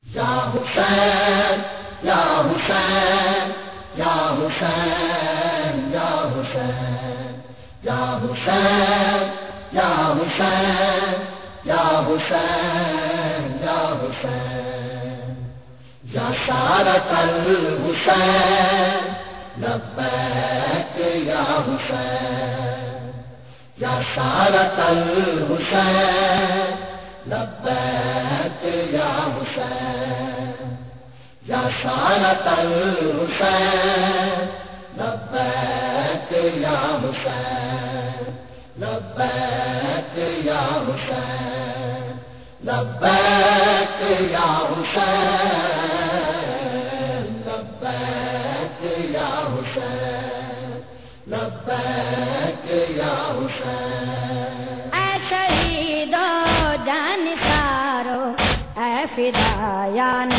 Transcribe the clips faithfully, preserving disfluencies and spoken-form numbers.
یا حسین یا حسین یا حسین یا حسین یا حسین یا حسین یا حسین یا حسین یا سارة الحسین لبیک یا حسین یا سارة الحسین لبیک یا حسین یا سارة الحسین لبیک یا حسین لبیک یا حسین لبیک یا حسین لبیک یا حسین لبیک یا حسین اے شہیدو جانثارو اے فدایان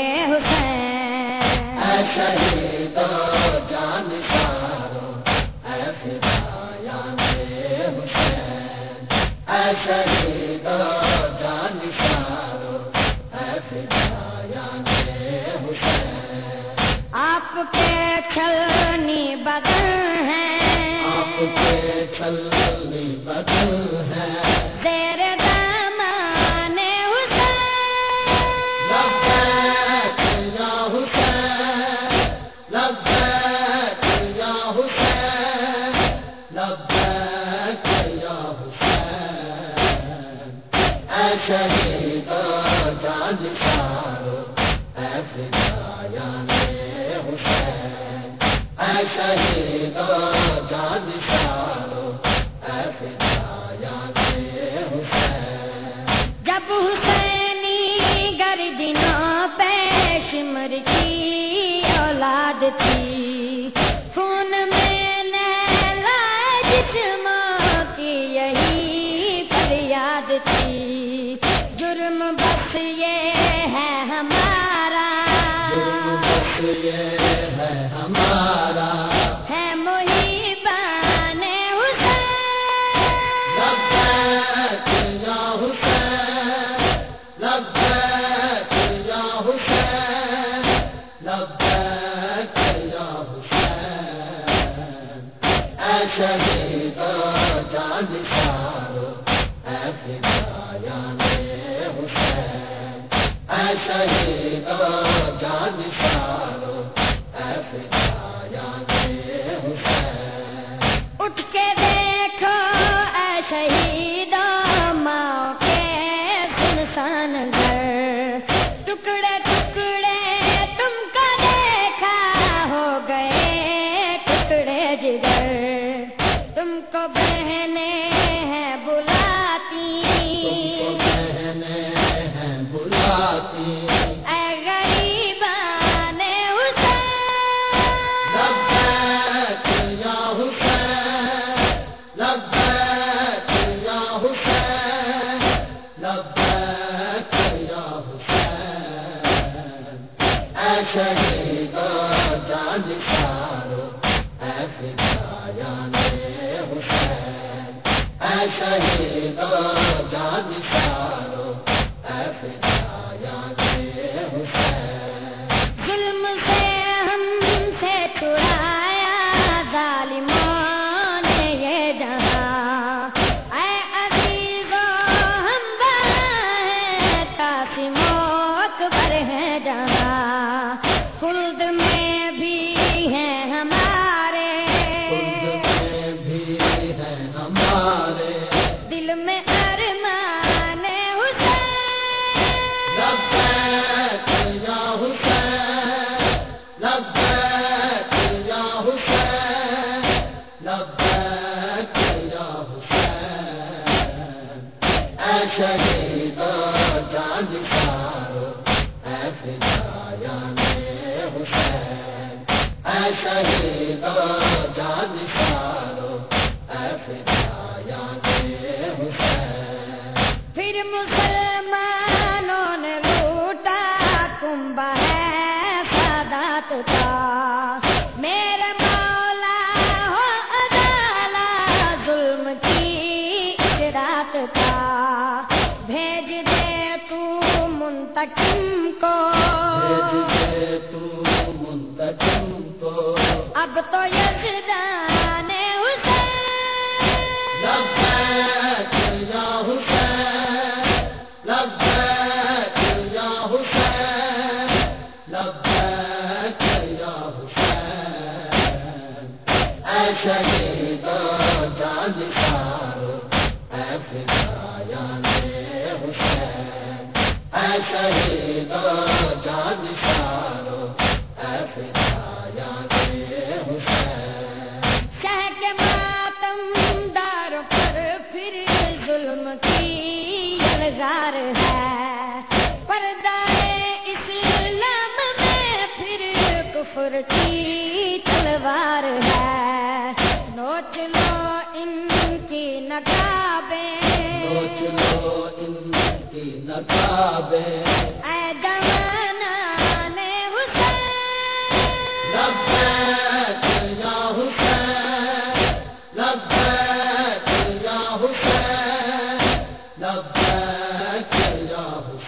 حسین اے شہیدو جانثارو اے فدایان حسین اے شہیدو جانثارو اے فدایان حسین آپ کے چھلنی بدن ہیں آپ کے چھلنی بدن ہیں زیر دامان حسین لبیک یا حسین لبیک یا حسین لبیک یا حسین اے شہیدو جانثارو اے فدایان حسین اے شہیدو جانثارو اے فدایان حسین جب حسینی گردنوں پہ شمر کی اولاد تھی خون میں لیلا جسموں کی یہی فریاد تھی جرم بس یہ ہے ہمارا جرم بس یہ ہے ہمارا ہے محبان حسین لبیک یا حسین لبیک یا حسین لبیک یا حسین اے شہیدو جانثارو اے فدایان حسین اے شہیدو جانثارو اے فدایان حسین اٹھ کے دیکھو اے شہیدوں ماں کے سنسان گھر ٹکڑے ٹکڑے تم کو دیکھا ہو گئے ٹکڑے جگر تم کو بہنیں ہیں بلاتی تم کو بہنیں ہیں بلاتی اے غریبان حسین لبیک یا حسین لبیک یا حسین لبیک یا حسین اے شہیدو جانثارو اے فدایان حسین اے شہیدو جانثارو اے فدایان حسین ظلم سے ہم سے چھڑایا ظالموں نے یہ جہاں اے عزیزو ہم ہیں قاسم و اکبر ہیں جہاں خلد میں بھی ہیں ہمارے خلد میں بھی ہیں ہمارے دل میں ارمان حسین لبیک یا حسین لبیک یا حسین لبیک یا حسین اے شہیدو جانثارو اے فدایان حسین اے شہیدو جانثارو اے فدایان حسین پھر مسلمانوں نے لوٹا کنبہ ہے سادات کا میرے مولا ہو عدالہ ظلم کی اشراق کا بھیج دے تو منتقم کو کو بھیج دے تو منتقم کو اب تو یزدان حسین لبیک یا حسین لبیک یا حسین لبیک یا حسین اے شہیدو جانسارو اے فدایان حسین اے شہیدو جانسارو اے فدایان حسین شہ کے ماتم داروں پر پھر ظلم کی یلغار ہے پردائے اسلام میں پھر کفر کی تلوار ہے نوچ لو ان کی نقابیں سوچ لو ان کی نقابیں اے جوانان حسین لبیک یا حسین لبیک یا حسین لبیک یا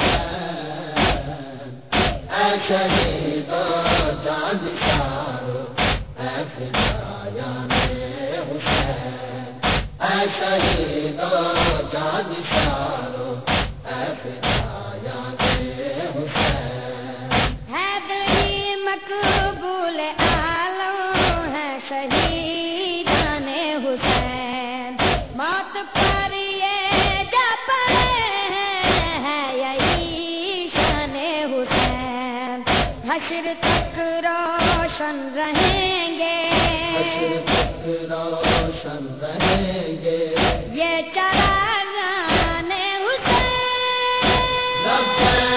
حسین اے شہیدو جانسارو اے فدایان حسین اے شہیدو جانسارو اے فدایان حسین حیدری مقبول عالم ہے شہیدان حسین موت پر یہ جا پڑے ہیں یہی شان حسین حشر تک روشن رہیں گے حشر تک روشن رہیں گے یہ چراغان حسین لبیک